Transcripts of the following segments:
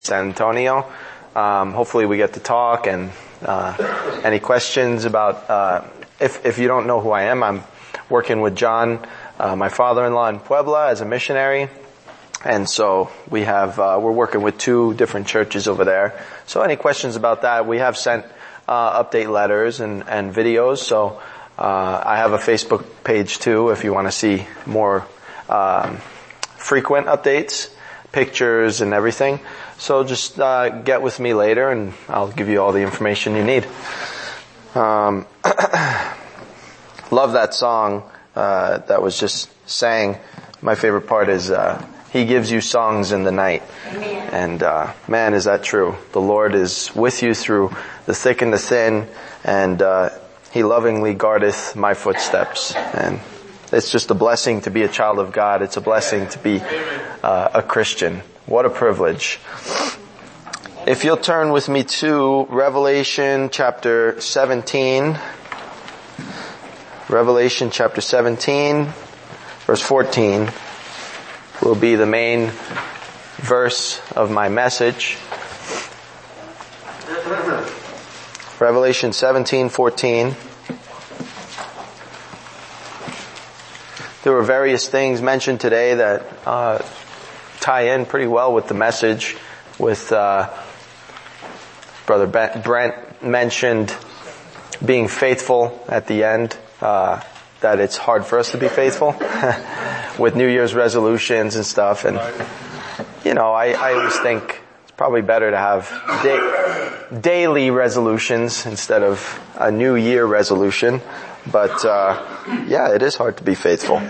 San Antonio. Hopefully we get to talk and any questions about, if you don't know who I am, I'm working with John, my father-in-law in Puebla as a missionary. And so we have, we're working with 2 different churches over there. So any questions about that, we have sent update letters and videos. So I have a Facebook page too if you want to see more frequent updates, pictures and everything. So just get with me later and I'll give you all the information you need. Love that song that was just sang. My favorite part is He gives you songs in the night. Amen. And man, is that true. The Lord is with you through the thick and the thin, and He lovingly guardeth my footsteps. And it's just a blessing to be a child of God. It's a blessing to be a Christian. What a privilege. If you'll turn with me to Revelation chapter 17. Revelation chapter 17, verse 14 will be the main verse of my message. Revelation 17:14. There were various things mentioned today that tie in pretty well with the message. With Brother Brent mentioned being faithful at the end, that it's hard for us to be faithful with New Year's resolutions and stuff. And you know, I always think it's probably better to have daily resolutions instead of a New Year resolution. But yeah, it is hard to be faithful.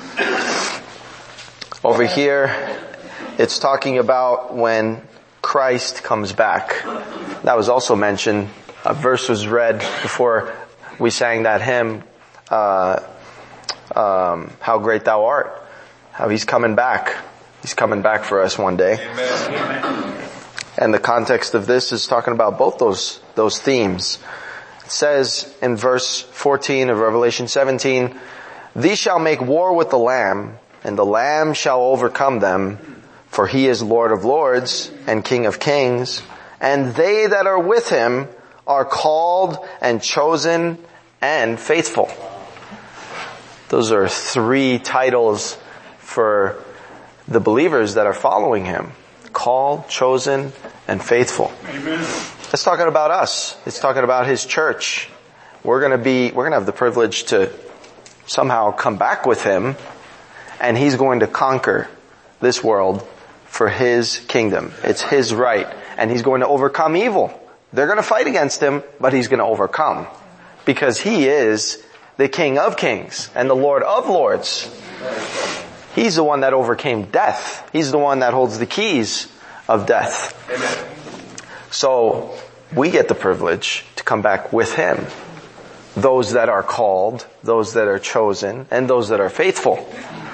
Over here, it's talking about when Christ comes back. That was also mentioned. A verse was read before we sang that hymn, How Great Thou Art. How He's coming back. He's coming back for us one day. Amen. And the context of this is talking about both those themes. It says in verse 14 of Revelation 17, These shall make war with the Lamb, and the Lamb shall overcome them, for He is Lord of lords and King of kings, and they that are with Him are called and chosen and faithful. Those are 3 titles for the believers that are following Him. Called, chosen, and faithful. Amen. It's talking about us. It's talking about His church. We're gonna have the privilege to somehow come back with Him, and He's going to conquer this world for His kingdom. It's His right. And He's going to overcome evil. They're going to fight against Him, but He's going to overcome. Because He is the King of kings and the Lord of lords. He's the one that overcame death. He's the one that holds the keys of death. Amen. So we get the privilege to come back with Him. Those that are called, those that are chosen, and those that are faithful.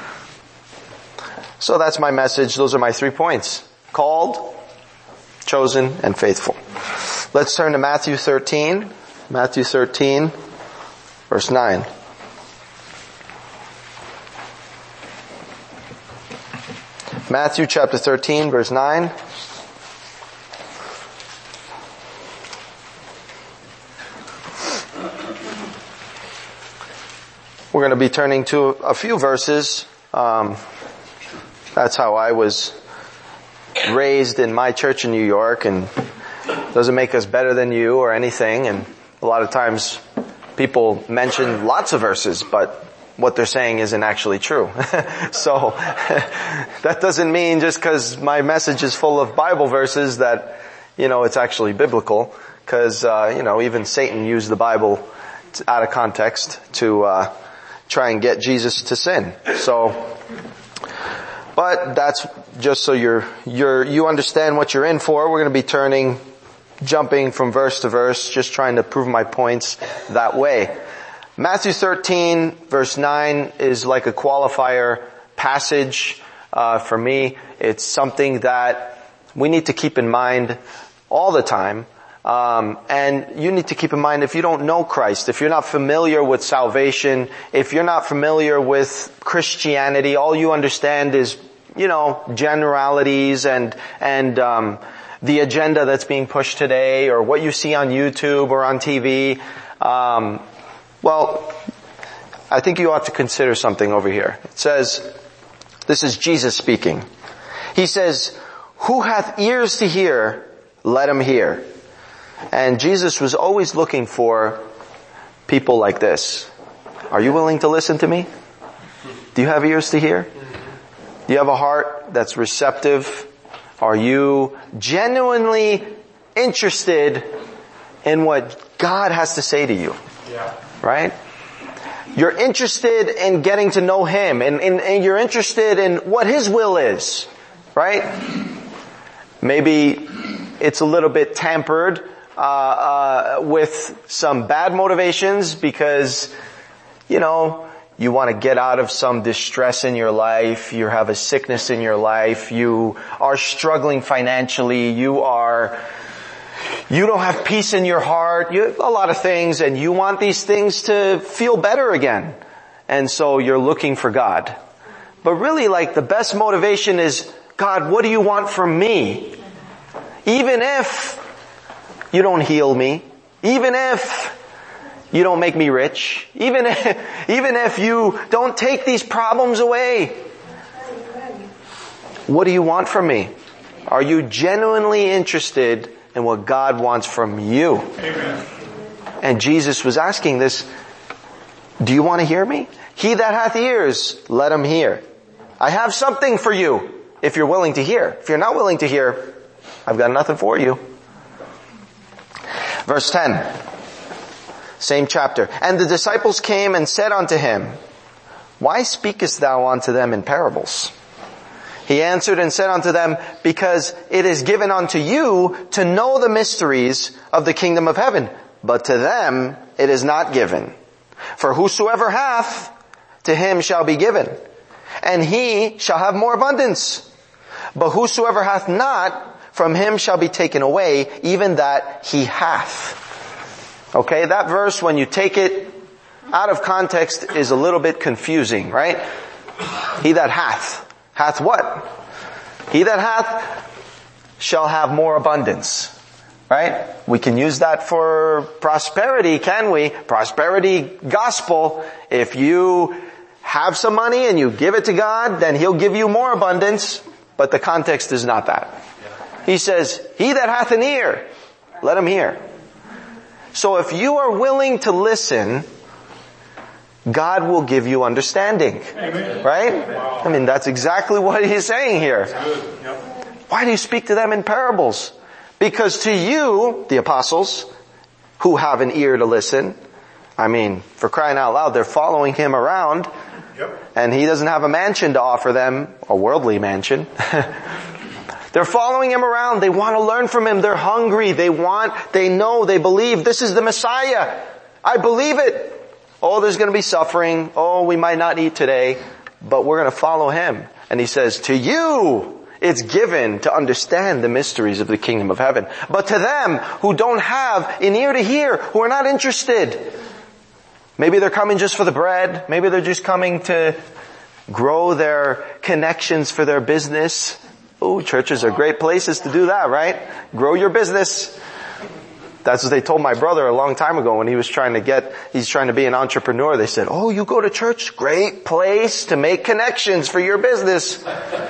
So that's my message. Those are my 3 points. Called, chosen, and faithful. Let's turn to Matthew 13. Matthew 13, verse 9. Matthew chapter 13, verse 9. We're going to be turning to a few verses. That's how I was raised in my church in New York, and doesn't make us better than you or anything. And a lot of times people mention lots of verses, but what they're saying isn't actually true. So that doesn't mean just because my message is full of Bible verses that, you know, it's actually biblical. Because, you know, even Satan used the Bible out of context to try and get Jesus to sin. So, but that's just so you understand what you're in for. We're going to be jumping from verse to verse, just trying to prove my points that way. Matthew 13 verse 9 is like a qualifier passage for me. It's something that we need to keep in mind all the time. And you need to keep in mind, if you don't know Christ, if you're not familiar with salvation, if you're not familiar with Christianity, all you understand is, you know, generalities and the agenda that's being pushed today or what you see on YouTube or on TV, well, I think you ought to consider something over here. It says, this is Jesus speaking. He says, who hath ears to hear, let him hear. And Jesus was always looking for people like this. Are you willing to listen to me? Do you have ears to hear? Do you have a heart that's receptive? Are you genuinely interested in what God has to say to you? Yeah. Right? You're interested in getting to know Him, and you're interested in what His will is. Right? Maybe it's a little bit tampered with some bad motivations because, you want to get out of some distress in your life, you have a sickness in your life, you are struggling financially, you don't have peace in your heart, a lot of things, and you want these things to feel better again. And so you're looking for God. But really, the best motivation is, God, what do you want from me? Even if you don't heal me, even if you don't make me rich, even if you don't take these problems away, what do you want from me? Are you genuinely interested in what God wants from you? Amen. And Jesus was asking this, do you want to hear me? He that hath ears, let him hear. I have something for you if you're willing to hear. If you're not willing to hear, I've got nothing for you. Verse 10. Same chapter. And the disciples came and said unto him, why speakest thou unto them in parables? He answered and said unto them, because it is given unto you to know the mysteries of the kingdom of heaven, but to them it is not given. For whosoever hath, to him shall be given, and he shall have more abundance. But whosoever hath not, from him shall be taken away, even that he hath. Okay, that verse, when you take it out of context, is a little bit confusing, right? He that hath. Hath what? He that hath shall have more abundance. Right? We can use that for prosperity, can we? Prosperity gospel. If you have some money and you give it to God, then He'll give you more abundance. But the context is not that. He says, he that hath an ear, let him hear. So if you are willing to listen, God will give you understanding. Amen. Right? Wow. I mean, that's exactly what He's saying here. Yep. Why do you speak to them in parables? Because to you, the apostles, who have an ear to listen, I mean, for crying out loud, they're following Him around, and He doesn't have a mansion to offer them, a worldly mansion. They're following Him around. They want to learn from Him. They're hungry. They know, they believe this is the Messiah. I believe it. Oh, there's going to be suffering. Oh, we might not eat today, but we're going to follow Him. And He says, to you, it's given to understand the mysteries of the kingdom of heaven. But to them who don't have an ear to hear, who are not interested, maybe they're coming just for the bread. Maybe they're just coming to grow their connections for their business. Oh, churches are great places to do that, right? Grow your business. That's what they told my brother a long time ago when he's trying to be an entrepreneur. They said, oh, you go to church? Great place to make connections for your business.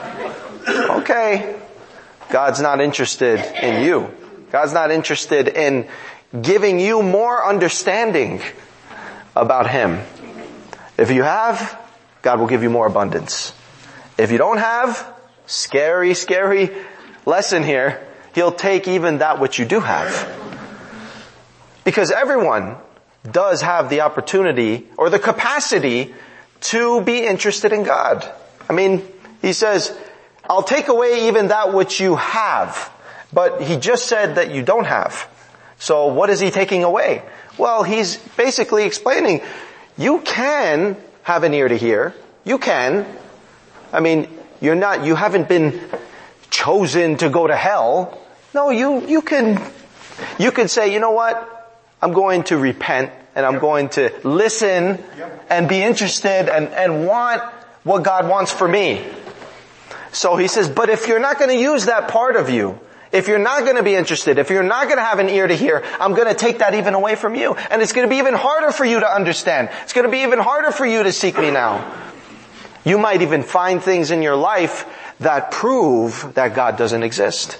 Okay. God's not interested in you. God's not interested in giving you more understanding about Him. If you have, God will give you more abundance. If you don't have, scary, scary lesson here, He'll take even that which you do have. Because everyone does have the opportunity or the capacity to be interested in God. I mean, He says, I'll take away even that which you have. But He just said that you don't have. So what is He taking away? Well, He's basically explaining, you can have an ear to hear. You can. I mean, you haven't been chosen to go to hell. No, you can say, you know what? I'm going to repent and I'm going to listen and be interested and want what God wants for me. So He says, but if you're not going to use that part of you, If you're not going to be interested, if you're not going to have an ear to hear, I'm going to take that even away from you. And it's going to be even harder for you to understand. It's going to be even harder for you to seek me now. You might even find things in your life that prove that God doesn't exist.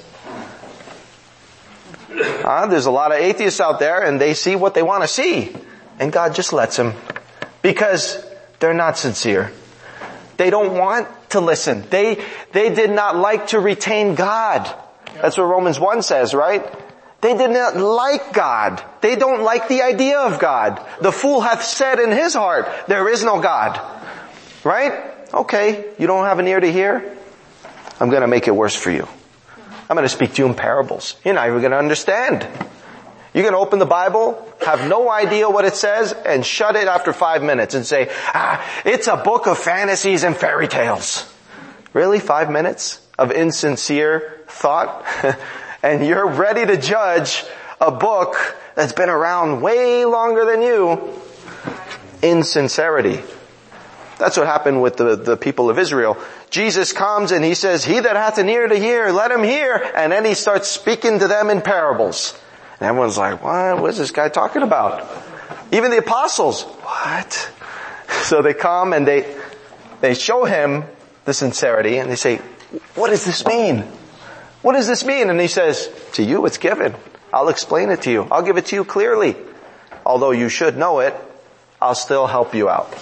There's a lot of atheists out there and they see what they want to see. And God just lets them. Because they're not sincere. They don't want to listen. They did not like to retain God. That's what Romans 1 says, right? They did not like God. They don't like the idea of God. The fool hath said in his heart, there is no God. Right? Okay, you don't have an ear to hear? I'm going to make it worse for you. I'm going to speak to you in parables. You're not even going to understand. You're going to open the Bible, have no idea what it says, and shut it after 5 minutes and say, it's a book of fantasies and fairy tales. Really? 5 minutes of insincere thought? And you're ready to judge a book that's been around way longer than you. Insincerity. That's what happened with the people of Israel. Jesus comes and he says, he that hath an ear to hear, let him hear. And then he starts speaking to them in parables. And everyone's like, what is this guy talking about? Even the apostles, what? So they come and they show him the sincerity and they say, what does this mean? What does this mean? And he says, to you it's given. I'll explain it to you. I'll give it to you clearly. Although you should know it, I'll still help you out.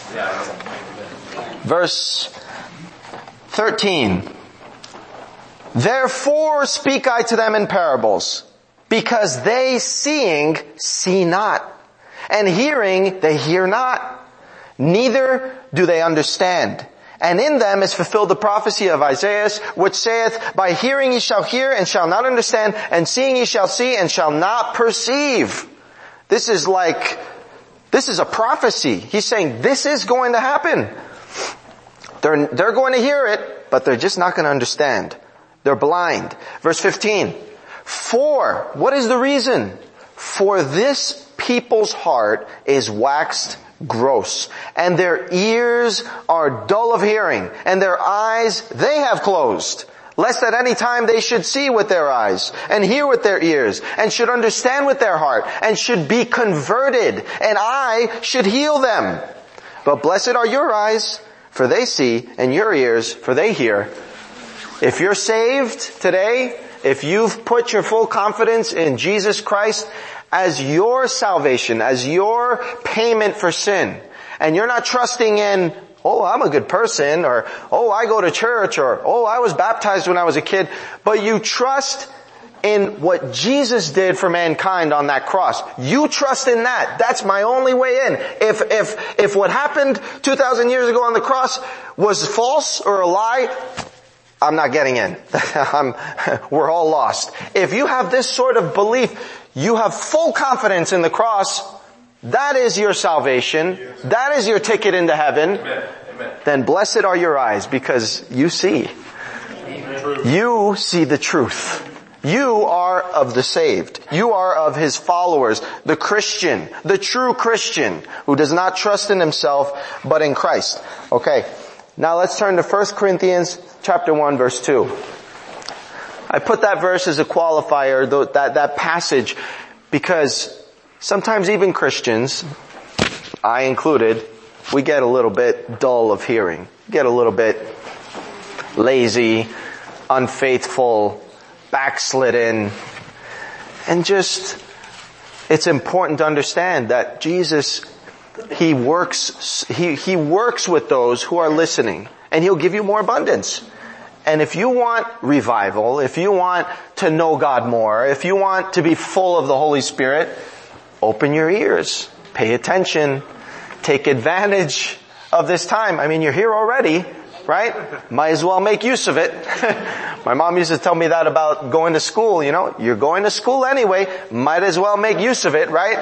Verse 13. Therefore speak I to them in parables, because they seeing see not, and hearing they hear not, neither do they understand. And in them is fulfilled the prophecy of Isaiah, which saith, by hearing ye shall hear and shall not understand, and seeing ye shall see and shall not perceive. This is a prophecy. He's saying this is going to happen. They're going to hear it, but they're just not going to understand. They're blind. Verse 15. For, what is the reason? For this people's heart is waxed gross, and their ears are dull of hearing, and their eyes they have closed, lest at any time they should see with their eyes, and hear with their ears, and should understand with their heart, and should be converted, and I should heal them. But blessed are your eyes, for they see, and your ears, for they hear. If you're saved today, if you've put your full confidence in Jesus Christ as your salvation, as your payment for sin, and you're not trusting in, oh, I'm a good person, or, oh, I go to church, or, oh, I was baptized when I was a kid, but you trust in what Jesus did for mankind on that cross. You trust in that. That's my only way in. If what happened 2,000 years ago on the cross was false or a lie, I'm not getting in. We're all lost. If you have this sort of belief, you have full confidence in the cross, that is your salvation, that is your ticket into heaven, then blessed are your eyes because you see. You see the truth. You are of the saved. You are of his followers, the Christian, the true Christian, who does not trust in himself, but in Christ. Okay, now let's turn to 1 Corinthians chapter 1, verse 2. I put that verse as a qualifier, that passage, because sometimes even Christians, I included, we get a little bit dull of hearing, get a little bit lazy, unfaithful, backslidden, and just, it's important to understand that Jesus, He works with those who are listening, and He'll give you more abundance. And if you want revival, if you want to know God more, if you want to be full of the Holy Spirit, open your ears, pay attention, take advantage of this time. I mean, you're here already, right? Might as well make use of it. My mom used to tell me that about going to school, you know. You're going to school anyway, might as well make use of it, right?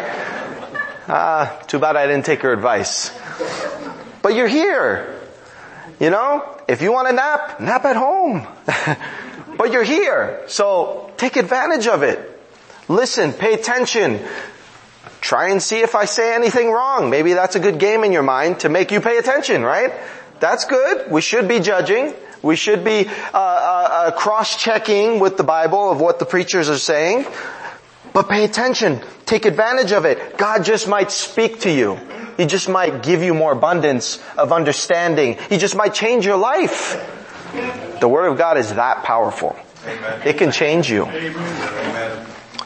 Too bad I didn't take her advice. But you're here. You know, if you want to nap at home. But you're here. So take advantage of it. Listen, pay attention. Try and see if I say anything wrong. Maybe that's a good game in your mind to make you pay attention, right? That's good. We should be judging. We should be cross-checking with the Bible of what the preachers are saying. But pay attention. Take advantage of it. God just might speak to you. He just might give you more abundance of understanding. He just might change your life. The Word of God is that powerful. Amen. It can change you. Amen.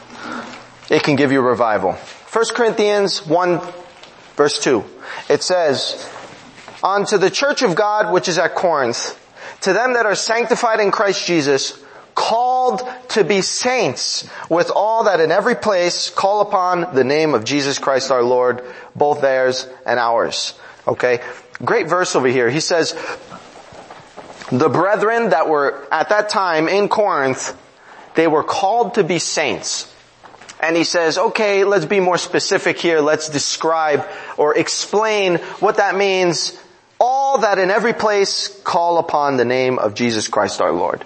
It can give you revival. 1 Corinthians 1 verse 2. It says, "Unto the church of God which is at Corinth, to them that are sanctified in Christ Jesus, called to be saints, with all that in every place call upon the name of Jesus Christ our Lord, both theirs and ours." Okay? Great verse over here. He says, the brethren that were at that time in Corinth, they were called to be saints. And he says, okay, let's be more specific here. Let's describe or explain what that means. All that in every place call upon the name of Jesus Christ our Lord.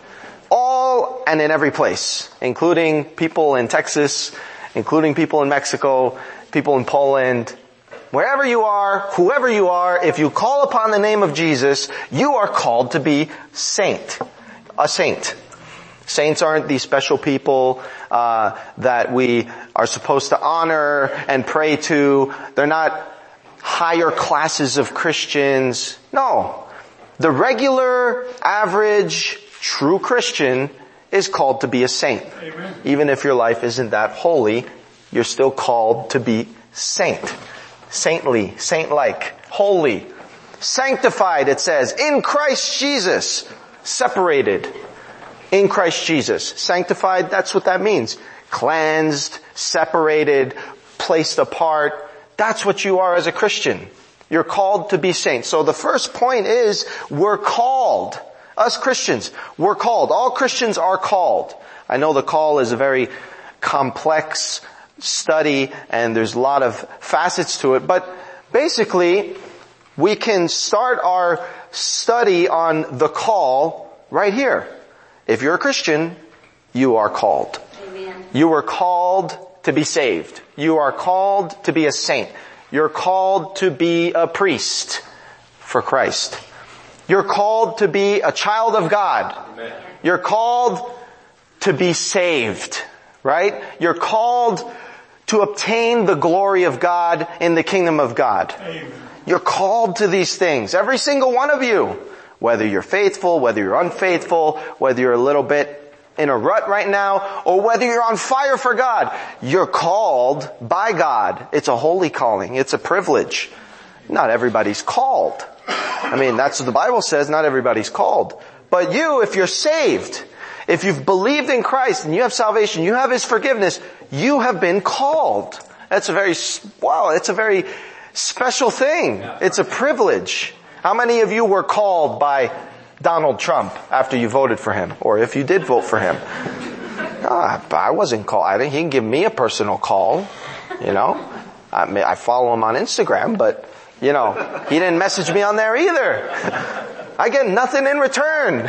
All and in every place, including people in Texas, including people in Mexico, people in Poland. Wherever you are, whoever you are, if you call upon the name of Jesus, you are called to be saint. A saint. Saints aren't these special people that we are supposed to honor and pray to. They're not higher classes of Christians. No. The regular, average, true Christian is called to be a saint. Amen. Even if your life isn't that holy, you're still called to be saint. Saintly, saint-like, holy, sanctified, it says, in Christ Jesus, separated. In Christ Jesus. Sanctified, that's what that means. Cleansed, separated, placed apart. That's what you are as a Christian. You're called to be saints. So the first point is, we're called. Us Christians, we're called. All Christians are called. I know the call is a very complex study and there's a lot of facets to it, but basically we can start our study on the call right here. If you're a Christian, you are called. Amen. You are called to be saved. You are called to be a saint. You're called to be a priest for Christ. You're called to be a child of God. Amen. You're called to be saved, right? You're called to obtain the glory of God in the kingdom of God. Amen. You're called to these things, every single one of you. Whether you're faithful, whether you're unfaithful, whether you're a little bit in a rut right now, or whether you're on fire for God, you're called by God. It's a holy calling. It's a privilege. Not everybody's called. I mean, that's what the Bible says, not everybody's called. But you, if you're saved, if you've believed in Christ and you have salvation, you have His forgiveness, you have been called. It's a very special thing. It's a privilege. How many of you were called by Donald Trump after you voted for him? Or if you did vote for him? I wasn't called. He didn't give me a personal call. You know? I follow him on Instagram, but, you know, he didn't message me on there either. I get nothing in return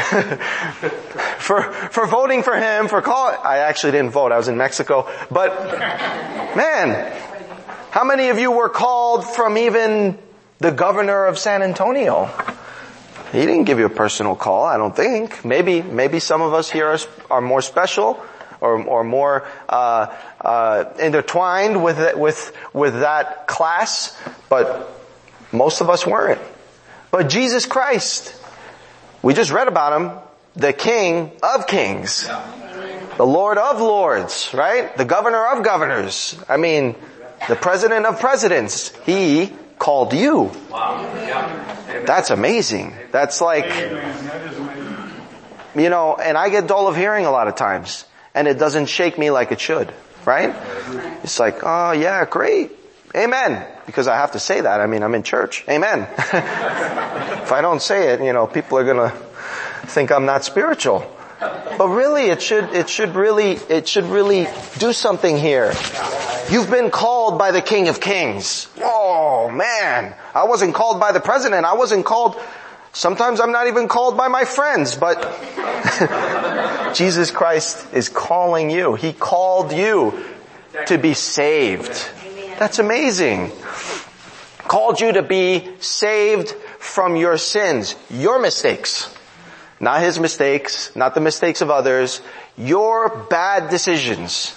for voting for him, for calling. I actually didn't vote. I was in Mexico. But, man, how many of you were called from even the governor of San Antonio? He didn't give you a personal call, I don't think. Maybe some of us here are more special or more intertwined with that class, but most of us weren't. But Jesus Christ, we just read about Him, the King of Kings, the Lord of Lords, right? The Governor of Governors. I mean, the President of Presidents. He called you. Wow. That's amazing. That's like, you know, and I get dull of hearing a lot of times, and it doesn't shake me like it should, right? It's like, oh yeah, great. Amen. Because I have to say that. I mean, I'm in church. Amen. If I don't say it, you know, people are gonna think I'm not spiritual. But really, it should really do something here. You've been called by the King of Kings. Oh man, I wasn't called by the president. I wasn't called, sometimes I'm not even called by my friends, but Jesus Christ is calling you. He called you to be saved. That's amazing. Called you to be saved from your sins, your mistakes. Not his mistakes, not the mistakes of others. Your bad decisions.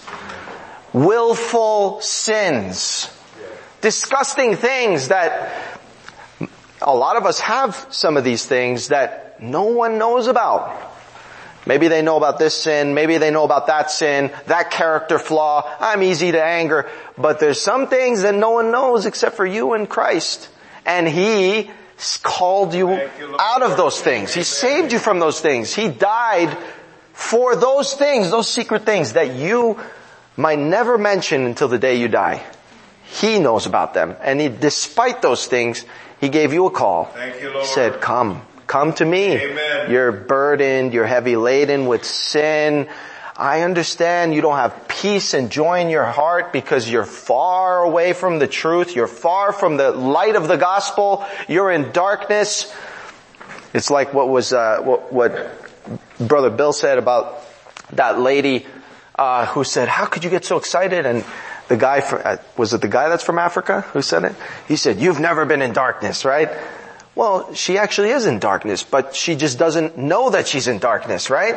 Willful sins. Disgusting things that a lot of us have some of these things that no one knows about. Maybe they know about this sin, maybe they know about that sin, that character flaw, I'm easy to anger, but there's some things that no one knows except for you and Christ. And He called you out of those things. He saved you from those things. He died for those things, those secret things that you might never mention until the day you die. He knows about them. And despite those things, He gave you a call. Thank you, Lord. He said, come to me. Amen. You're burdened, you're heavy laden with sin. I understand you don't have peace and joy in your heart because you're far away from the truth. You're far from the light of the gospel. You're in darkness. It's like what Brother Bill said about that lady who said, how could you get so excited? And the guy, was it the guy that's from Africa who said it? He said, you've never been in darkness, right? Well, she actually is in darkness, but she just doesn't know that she's in darkness, right?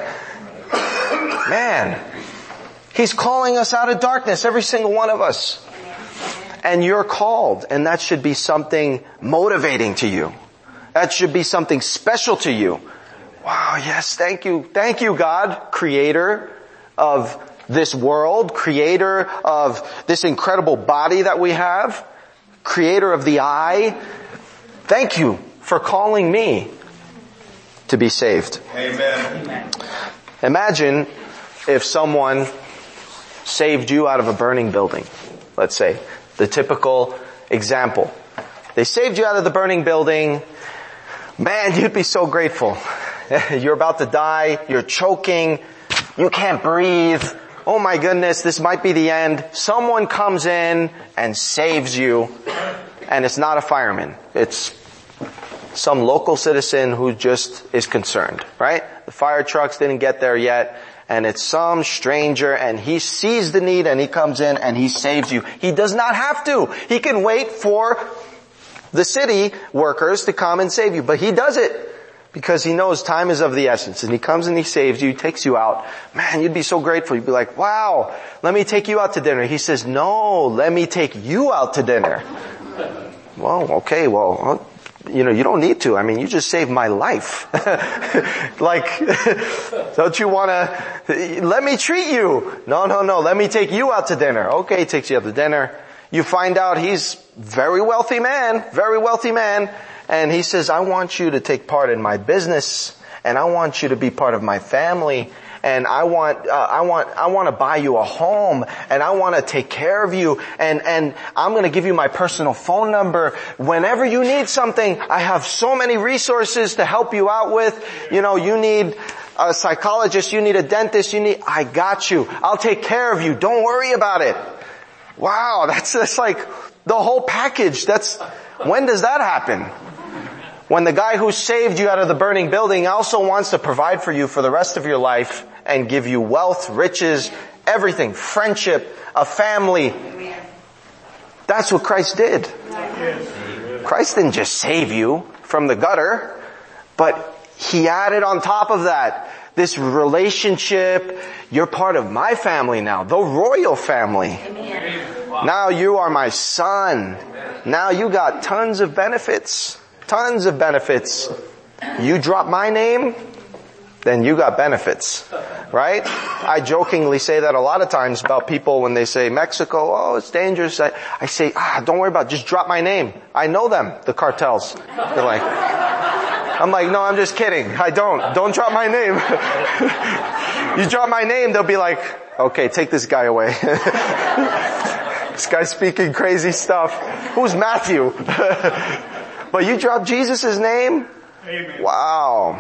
Man, He's calling us out of darkness, every single one of us. And you're called, and that should be something motivating to you. That should be something special to you. Wow, yes, thank you. Thank you, God, creator of this world, creator of this incredible body that we have, creator of the eye. Thank you for calling me to be saved. Amen. Imagine if someone saved you out of a burning building. Let's say, the typical example. They saved you out of the burning building. Man, you'd be so grateful. You're about to die. You're choking. You can't breathe. Oh my goodness, this might be the end. Someone comes in and saves you. And it's not a fireman. It's some local citizen who just is concerned, right? The fire trucks didn't get there yet. And it's some stranger and he sees the need and he comes in and he saves you. He does not have to. He can wait for the city workers to come and save you. But he does it because he knows time is of the essence. And he comes and he saves you, takes you out. Man, you'd be so grateful. You'd be like, wow, let me take you out to dinner. He says, no, let me take you out to dinner. Well, okay, well, you don't need to. I mean, you just saved my life. Like, don't you want to, let me treat you. No, let me take you out to dinner. Okay, he takes you out to dinner. You find out he's very wealthy man, and he says, I want you to take part in my business, and I want you to be part of my family, and I want to buy you a home, and I want to take care of you, and I'm going to give you my personal phone number. Whenever you need something, I have so many resources to help you out with. You need a psychologist, you need a dentist, I got you. I'll take care of you. Don't worry about it. Wow, that's like the whole package. When does that happen? When the guy who saved you out of the burning building also wants to provide for you for the rest of your life and give you wealth, riches, everything, friendship, a family. That's what Christ did. Christ didn't just save you from the gutter, but He added on top of that this relationship. You're part of my family now, the royal family. Now you are my son. Now you got tons of benefits. Tons of benefits. You drop my name, then you got benefits. Right? I jokingly say that a lot of times about people when they say Mexico, oh, it's dangerous. I say, don't worry about it. Just drop my name. I know them, the cartels. They're like, I'm like, no, I'm just kidding. I don't. Don't drop my name. You drop my name, they'll be like, okay, take this guy away. This guy's speaking crazy stuff. Who's Matthew? But you drop Jesus' name? Amen. Wow.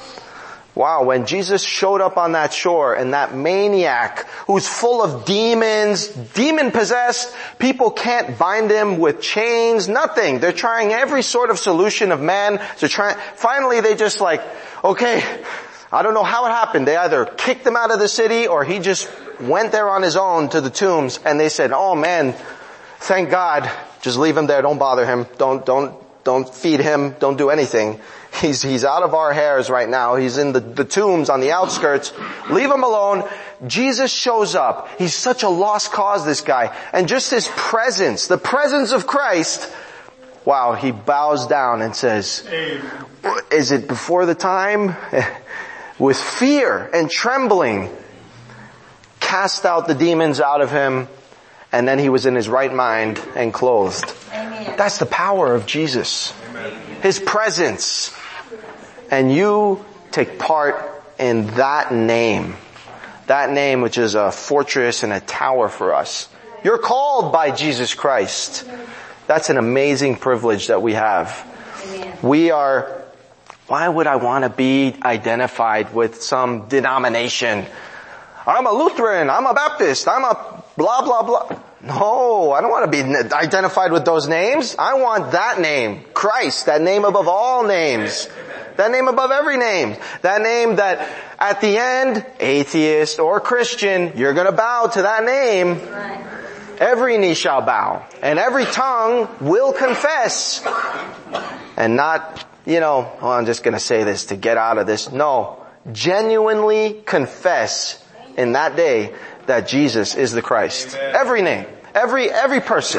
When Jesus showed up on that shore and that maniac who's full of demons, demon-possessed, people can't bind him with chains, nothing. They're trying every sort of solution of man. Finally they just like, okay, I don't know how it happened. They either kicked him out of the city or he just went there on his own to the tombs and they said, oh man, thank God, just leave him there, don't bother him, don't feed him, don't do anything. He's out of our hairs right now. He's in the tombs on the outskirts. Leave him alone. Jesus shows up. He's such a lost cause, this guy. And just his presence, the presence of Christ, wow, he bows down and says, is it before the time? With fear and trembling, cast out the demons out of him, and then he was in his right mind and clothed. Amen. That's the power of Jesus. Amen. His presence. And you take part in that name. That name which is a fortress and a tower for us. You're called by Jesus Christ. That's an amazing privilege that we have. Amen. Why would I want to be identified with some denomination? I'm a Lutheran, I'm a Baptist, I'm a blah, blah, blah. No, I don't want to be identified with those names. I want that name, Christ, that name above all names. That name above every name. That name that at the end, atheist or Christian, you're going to bow to that name. Every knee shall bow and every tongue will confess. And not, I'm just going to say this to get out of this. No, genuinely confess in that day that Jesus is the Christ. Amen. Every name, every person.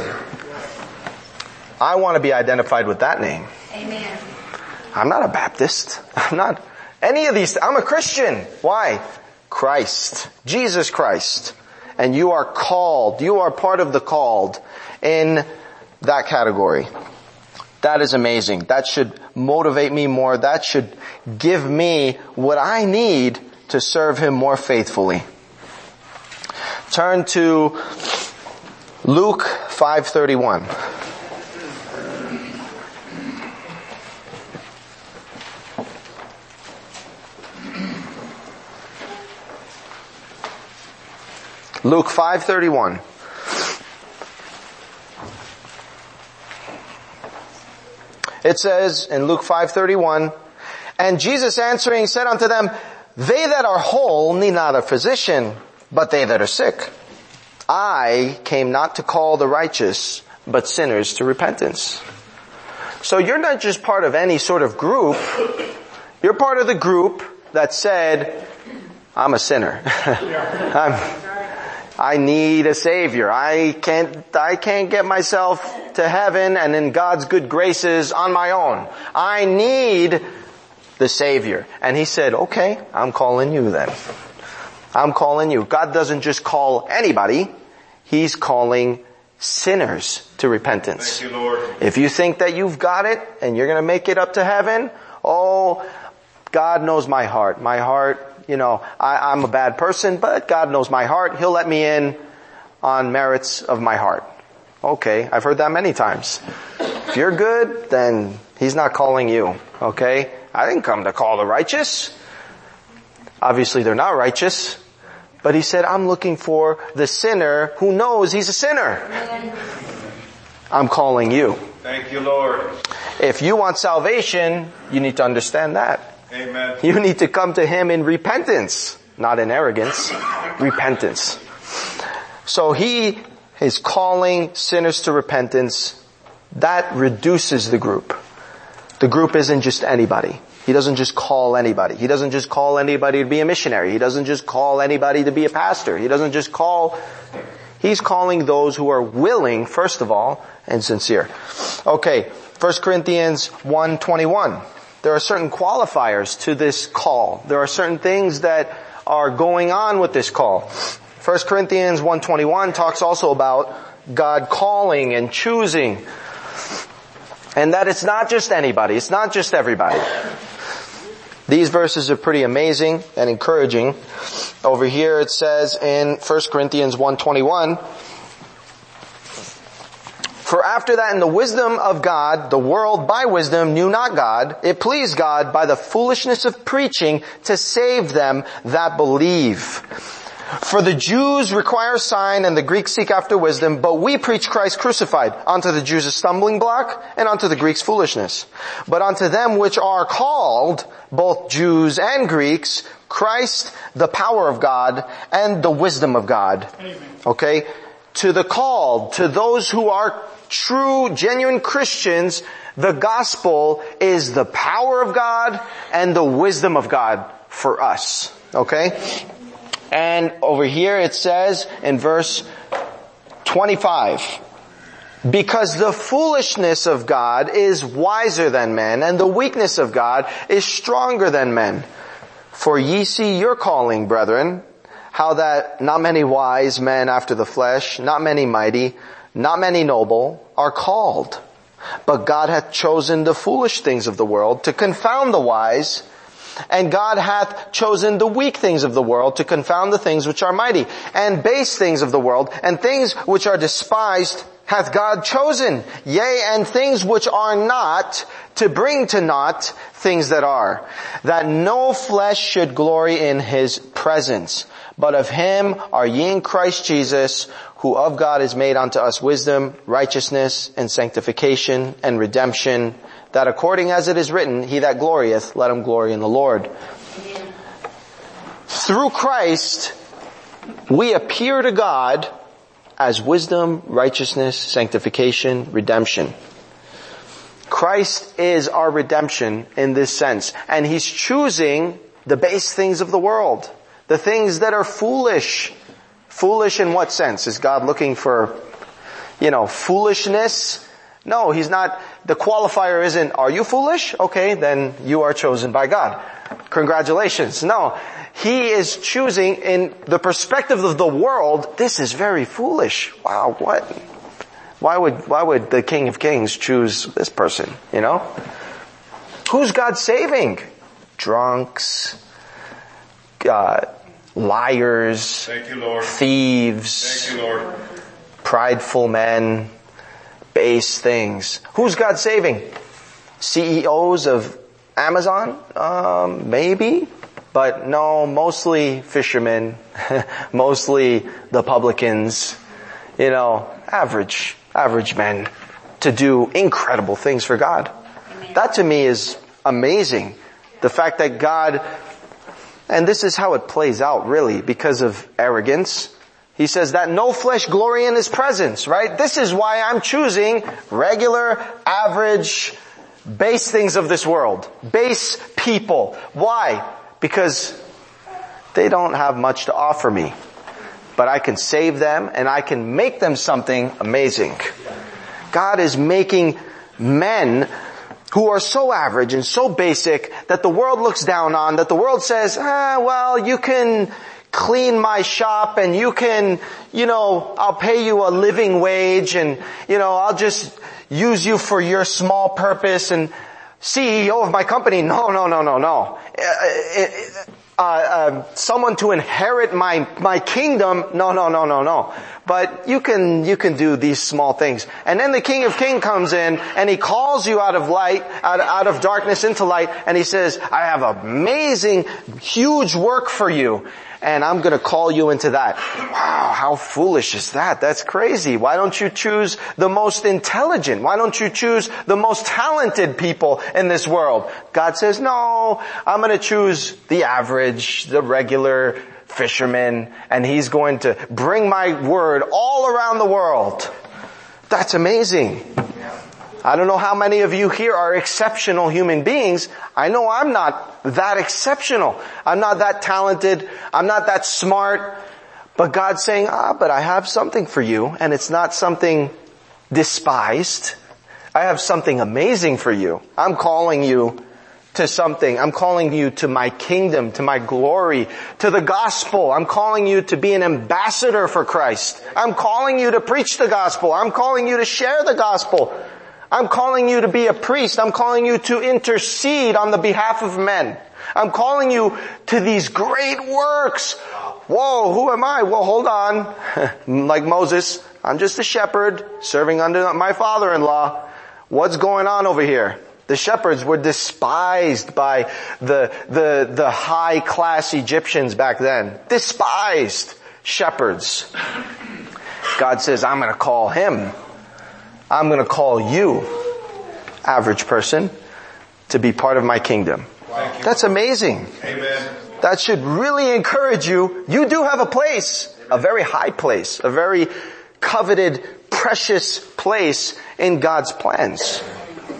I want to be identified with that name. Amen. I'm not a Baptist. I'm not any of these. I'm a Christian. Why? Christ. Jesus Christ. And you are called. You are part of the called in that category. That is amazing. That should motivate me more. That should give me what I need to serve Him more faithfully. Turn to Luke 5:31. Luke 5:31. It says in Luke 5:31, and Jesus answering said unto them, they that are whole need not a physician, but they that are sick. I came not to call the righteous, but sinners to repentance. So you're not just part of any sort of group. You're part of the group that said, I'm a sinner. I need a Savior. I can't get myself to heaven and in God's good graces on my own. I need the Savior. And He said, okay, I'm calling you then. I'm calling you. God doesn't just call anybody. He's calling sinners to repentance. Thank you, Lord. If you think that you've got it and you're going to make it up to heaven, oh, God knows my heart. My heart, I'm a bad person, but God knows my heart. He'll let me in on merits of my heart. Okay, I've heard that many times. If you're good, then He's not calling you. Okay? I didn't come to call the righteous. Obviously they're not righteous. But He said, I'm looking for the sinner who knows he's a sinner. I'm calling you. Thank you, Lord. If you want salvation, you need to understand that. Amen. You need to come to Him in repentance, not in arrogance. Repentance. So He is calling sinners to repentance. That reduces the group. The group isn't just anybody. He doesn't just call anybody. He doesn't just call anybody to be a missionary. He doesn't just call anybody to be a pastor. He doesn't just call. He's calling those who are willing, first of all, and sincere. Okay, 1 Corinthians 1:21. There are certain qualifiers to this call. There are certain things that are going on with this call. 1 Corinthians 1:21 talks also about God calling and choosing. And that it's not just anybody. It's not just everybody. These verses are pretty amazing and encouraging. Over here it says in 1 Corinthians 1:21, for after that in the wisdom of God, the world by wisdom knew not God. It pleased God by the foolishness of preaching to save them that believe. For the Jews require a sign and the Greeks seek after wisdom, but we preach Christ crucified, unto the Jews a stumbling block, and unto the Greeks foolishness. But unto them which are called, both Jews and Greeks, Christ the power of God and the wisdom of God. Amen. Okay? To the called, to those who are true, genuine Christians, The gospel is the power of God and the wisdom of God for us. Okay? And over here it says in verse 25, because the foolishness of God is wiser than men, and the weakness of God is stronger than men. For ye see your calling, brethren, how that not many wise men after the flesh, not many mighty, not many noble, are called. But God hath chosen the foolish things of the world to confound the wise, and God hath chosen the weak things of the world to confound the things which are mighty, and base things of the world, and things which are despised hath God chosen, yea, and things which are not, to bring to naught things that are, that no flesh should glory in his presence. But of him are ye in Christ Jesus, who of God is made unto us wisdom, righteousness, and sanctification, and redemption, that according as it is written, he that glorieth, let him glory in the Lord. Amen. Through Christ, we appear to God as wisdom, righteousness, sanctification, redemption. Christ is our redemption in this sense. And he's choosing the base things of the world. The things that are foolish. Foolish in what sense? Is God looking for, foolishness? No, he's not. The qualifier isn't, are you foolish? Okay, then you are chosen by God. Congratulations. No. He is choosing in the perspective of the world, this is very foolish. Wow, what? Why would the King of Kings choose this person, Who's God saving? Drunks, liars, thank you, Lord. Thieves, thank you, Lord. Prideful men, base things. Who's God saving? CEOs of Amazon? Maybe. But no, mostly fishermen, mostly the publicans, average men to do incredible things for God. Amen. That to me is amazing. The fact that God, and this is how it plays out really because of arrogance. He says that no flesh glory in his presence, right? This is why I'm choosing regular, average, base things of this world. Base people. Why? Because they don't have much to offer me. But I can save them and I can make them something amazing. God is making men who are so average and so basic that the world looks down on, that the world says, you can clean my shop and you can, I'll pay you a living wage and, I'll just use you for your small purpose and CEO of my company, no. Someone to inherit my kingdom, no. But you can do these small things. And then the King of Kings comes in and he calls you out of light, out of darkness into light, and he says, I have amazing, huge work for you. And I'm gonna call you into that. Wow, how foolish is that? That's crazy. Why don't you choose the most intelligent? Why don't you choose the most talented people in this world? God says, no, I'm gonna choose the average, the regular fisherman, and he's going to bring my word all around the world. That's amazing. I don't know how many of you here are exceptional human beings. I know I'm not that exceptional. I'm not that talented. I'm not that smart. But God's saying, but I have something for you, and it's not something despised. I have something amazing for you. I'm calling you to something. I'm calling you to my kingdom, to my glory, to the gospel. I'm calling you to be an ambassador for Christ. I'm calling you to preach the gospel. I'm calling you to share the gospel. I'm calling you to be a priest. I'm calling you to intercede on the behalf of men. I'm calling you to these great works. Whoa, who am I? Well, hold on. Like Moses, I'm just a shepherd serving under my father-in-law. What's going on over here? The shepherds were despised by the high-class Egyptians back then. Despised shepherds. God says, I'm going to call him. I'm going to call you, average person, to be part of my kingdom. That's amazing. Amen. That should really encourage you. You do have a place, a very high place, a very coveted, precious place in God's plans.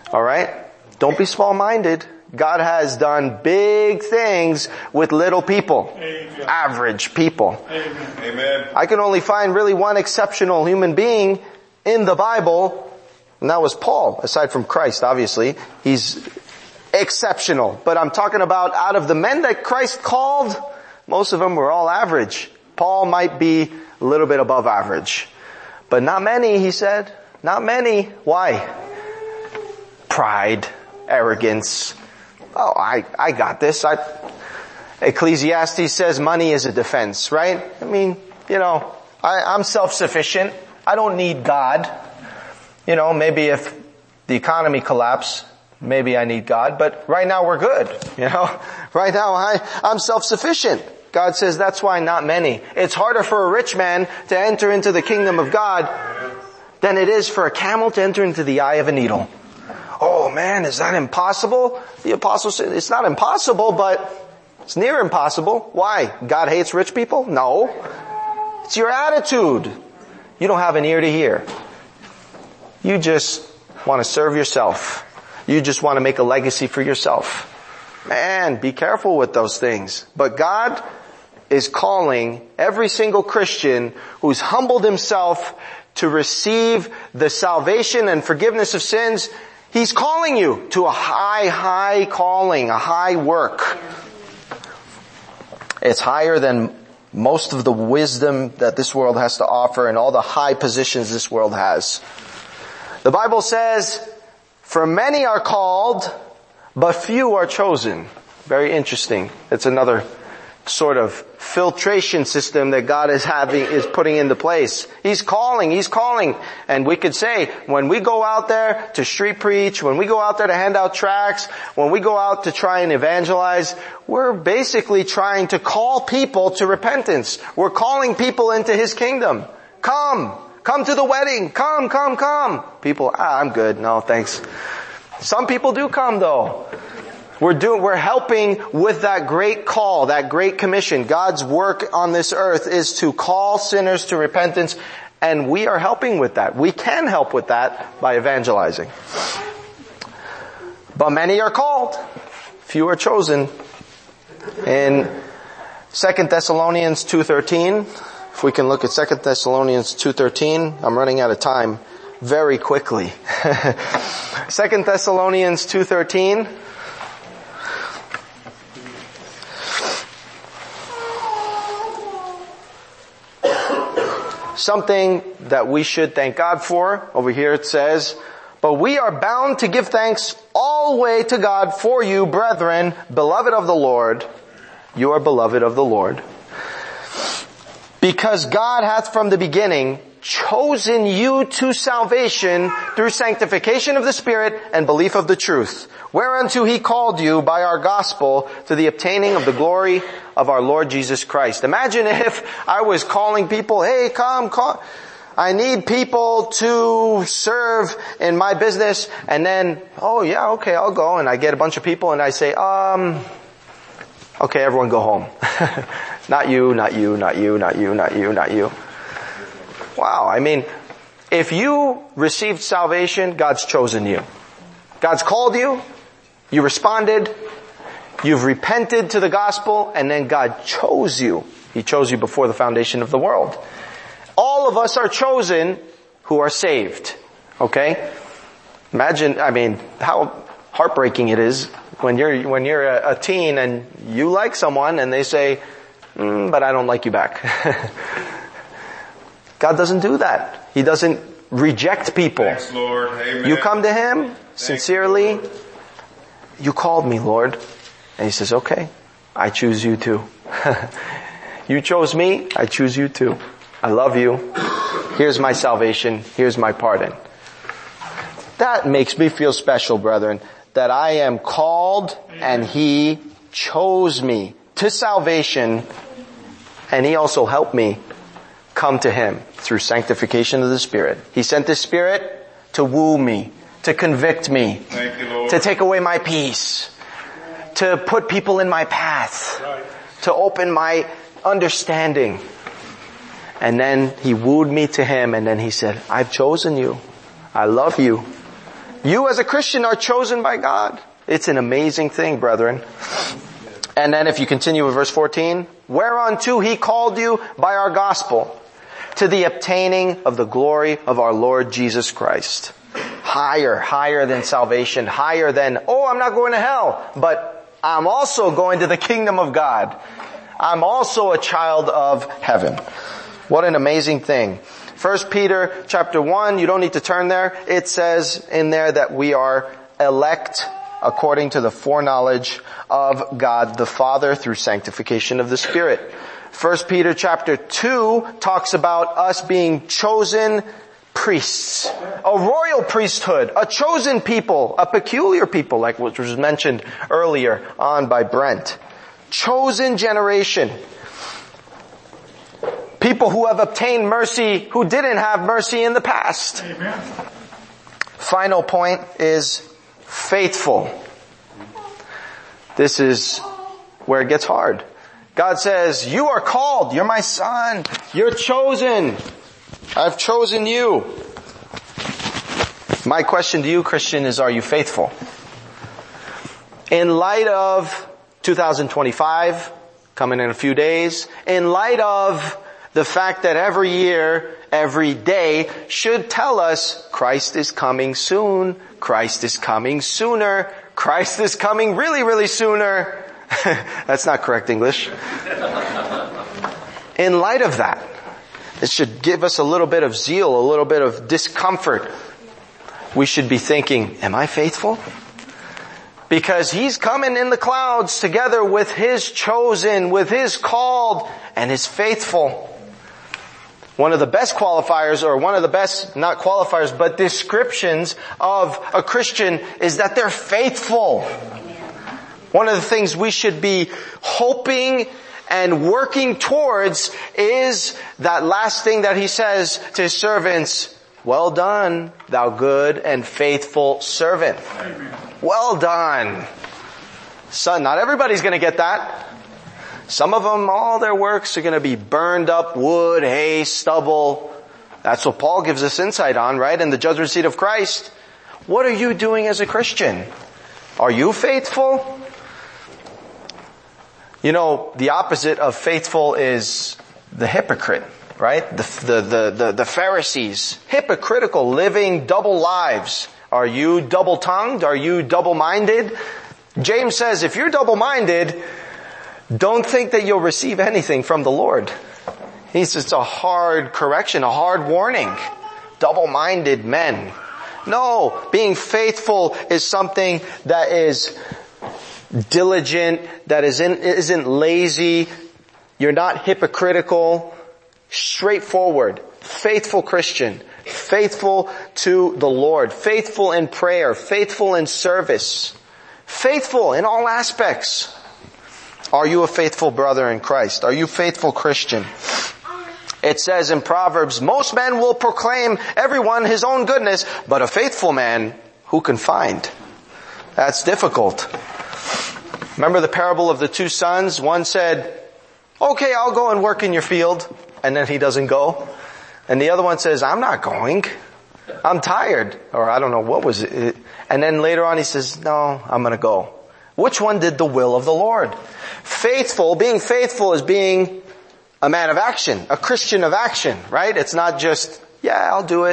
Alright? Don't be small-minded. God has done big things with little people. Amen. Average people. Amen. I can only find really one exceptional human being in the Bible, and that was Paul, aside from Christ, obviously. He's exceptional. But I'm talking about out of the men that Christ called, most of them were all average. Paul might be a little bit above average. But not many, he said. Not many. Why? Pride, arrogance. Oh, I got this. Ecclesiastes says money is a defense, right? I mean, I'm self-sufficient. I don't need God. Maybe if the economy collapses, maybe I need God, but right now we're good. Right now I'm self-sufficient. God says that's why not many. It's harder for a rich man to enter into the kingdom of God than it is for a camel to enter into the eye of a needle. Oh man, is that impossible? The apostle said it's not impossible, but it's near impossible. Why? God hates rich people? No. It's your attitude. You don't have an ear to hear. You just want to serve yourself. You just want to make a legacy for yourself. Man, be careful with those things. But God is calling every single Christian who's humbled himself to receive the salvation and forgiveness of sins. He's calling you to a high calling, a high work. It's higher than most of the wisdom that this world has to offer and all the high positions this world has. The Bible says, for many are called, but few are chosen. Very interesting. It's another sort of filtration system that God is putting into place. He's calling. And we could say, when we go out there to street preach, when we go out there to hand out tracts, when we go out to try and evangelize, we're basically trying to call people to repentance. We're calling people into His kingdom. Come to the wedding. Come. People, I'm good. No, thanks. Some people do come though. We're helping with that great call, that great commission. God's work on this earth is to call sinners to repentance, and we are helping with that. We can help with that by evangelizing. But many are called, few are chosen. In 2 Thessalonians 2:13, if we can look at 2 Thessalonians 2:13, I'm running out of time very quickly. 2 Thessalonians 2:13. Something that we should thank God for. Over here it says, but we are bound to give thanks always to God for you, brethren, beloved of the Lord. You are beloved of the Lord. Because God hath from the beginning chosen you to salvation through sanctification of the Spirit and belief of the truth, whereunto He called you by our gospel to the obtaining of the glory of our Lord Jesus Christ. Imagine if I was calling people, hey, come. I need people to serve in my business, and then, oh yeah, okay, I'll go, and I get a bunch of people and I say, okay, everyone go home. Not you. Wow, I mean, if you received salvation, God's chosen you. God's called you, you responded, you've repented to the gospel, and then God chose you. He chose you before the foundation of the world. All of us are chosen who are saved. Okay? Imagine, how heartbreaking it is when you're a teen and you like someone and they say, but I don't like you back. God doesn't do that. He doesn't reject people. Thanks, Lord. Amen. You come to Him sincerely. You called me, Lord. And He says, okay, I choose you too. You chose me, I choose you too. I love you. Here's my salvation. Here's my pardon. That makes me feel special, brethren, that I am called and He chose me to salvation, and He also helped me come to Him through sanctification of the Spirit. He sent the Spirit to woo me, to convict me, Thank you, Lord. to take away my peace, to put people in my path, to open my understanding. And then He wooed me to Him, and then He said, I've chosen you. I love you. You as a Christian are chosen by God. It's an amazing thing, brethren. And then if you continue with verse 14, whereunto he called you by our gospel, to the obtaining of the glory of our Lord Jesus Christ. Higher than salvation, higher than, I'm not going to hell, but I'm also going to the kingdom of God. I'm also a child of heaven. What an amazing thing. 1 Peter chapter 1, you don't need to turn there. It says in there that we are elect according to the foreknowledge of God the Father through sanctification of the Spirit. 1 Peter chapter 2 talks about us being chosen priests, a royal priesthood, a chosen people, a peculiar people, like what was mentioned earlier on by Brent. Chosen generation. People who have obtained mercy who didn't have mercy in the past. Amen. Final point is faithful. This is where it gets hard. God says, you are called, you're my son, you're chosen. I've chosen you. My question to you, Christian, is are you faithful? In light of 2025, coming in a few days, in light of the fact that every year, every day should tell us Christ is coming soon, Christ is coming sooner, Christ is coming really, really sooner. That's not correct English. In light of that, it should give us a little bit of zeal, a little bit of discomfort. We should be thinking, am I faithful? Because he's coming in the clouds together with his chosen, with his called, and his faithful. One of the best qualifiers, or one of the best, not qualifiers, but descriptions of a Christian is that they're faithful. One of the things we should be hoping and working towards is that last thing that he says to his servants, well done, thou good and faithful servant. Amen. Well done. Son, not everybody's going to get that. Some of them, all their works are going to be burned up, wood, hay, stubble. That's what Paul gives us insight on, right? In the judgment seat of Christ. What are you doing as a Christian? Are you faithful? You know, the opposite of faithful is the hypocrite, right? The Pharisees. Hypocritical, living double lives. Are you double-tongued? Are you double-minded? James says, if you're double-minded, don't think that you'll receive anything from the Lord. It's a hard correction, a hard warning. Double-minded men. No, being faithful is something that is diligent, that isn't lazy. You're not hypocritical. Straightforward. Faithful Christian. Faithful to the Lord. Faithful in prayer. Faithful in service. Faithful in all aspects. Are you a faithful brother in Christ? Are you a faithful Christian? It says in Proverbs, most men will proclaim everyone his own goodness, but a faithful man who can find? That's difficult. Remember the parable of the two sons? One said, okay, I'll go and work in your field. And then he doesn't go. And the other one says, I'm not going. I'm tired. Or I don't know, what was it? And then later on he says, no, I'm going to go. Which one did the will of the Lord? Being faithful is being a man of action, a Christian of action, right? It's not just, yeah, I'll do it.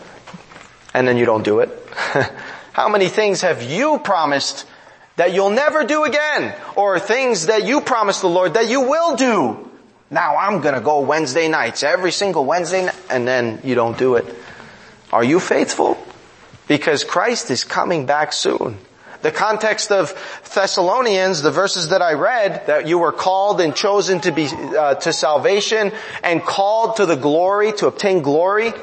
And then you don't do it. How many things have you promised that you'll never do again? Or things that you promised the Lord that you will do? Now I'm going to go Wednesday nights, every single Wednesday night, and then you don't do it. Are you faithful? Because Christ is coming back soon. The context of Thessalonians, the verses that I read, that you were called and chosen to be to salvation and called to the glory, to obtain glory.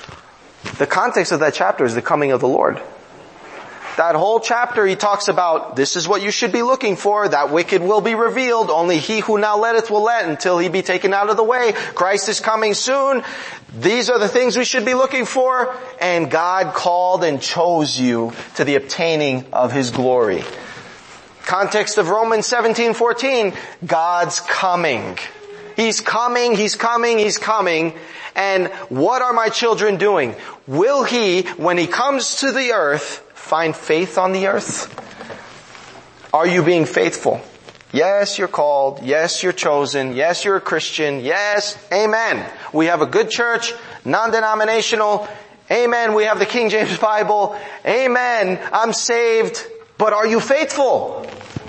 The context of that chapter is the coming of the Lord. That whole chapter he talks about, this is what you should be looking for, that wicked will be revealed, only he who now letteth will let until he be taken out of the way. Christ is coming soon. These are the things we should be looking for, and God called and chose you to the obtaining of his glory. Context of Romans 17:14, God's coming. He's coming, he's coming, he's coming. And what are my children doing? Will he, when he comes to the earth, find faith on the earth? Are you being faithful? Yes, you're called. Yes, you're chosen. Yes, you're a Christian. Yes, amen. We have a good church, non-denominational. Amen. We have the King James Bible. Amen. I'm saved. But are you faithful?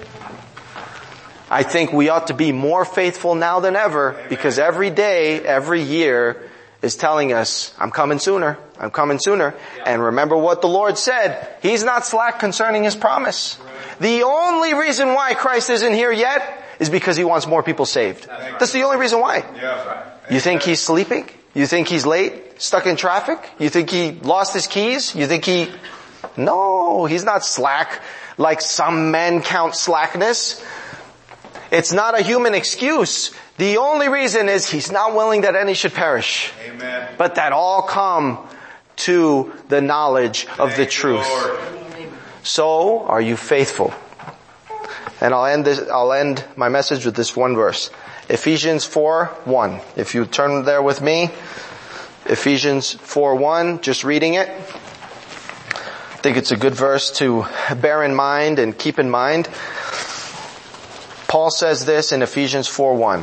I think we ought to be more faithful now than ever, because every day, every year is telling us, I'm coming sooner. I'm coming sooner. And remember what the Lord said. He's not slack concerning His promise. The only reason why Christ isn't here yet is because He wants more people saved. That's the only reason why. You think He's sleeping? You think He's late? Stuck in traffic? You think He lost His keys? You think No, He's not slack like some men count slackness. It's not a human excuse. The only reason is He's not willing that any should perish. Amen. But that all come to the knowledge of the truth. So, are you faithful? And I'll end my message with this one verse. Ephesians 4:1. If you turn there with me, Ephesians 4:1, just reading it. I think it's a good verse to bear in mind and keep in mind. Paul says this in Ephesians 4:1.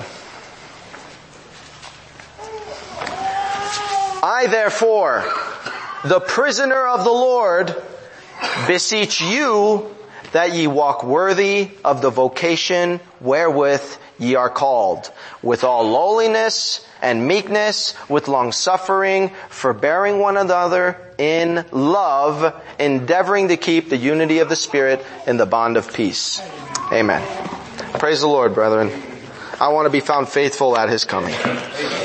I therefore, the prisoner of the Lord, beseech you that ye walk worthy of the vocation wherewith ye are called, with all lowliness and meekness, with long suffering, forbearing one another in love, endeavoring to keep the unity of the Spirit in the bond of peace. Amen. Praise the Lord, brethren. I want to be found faithful at His coming.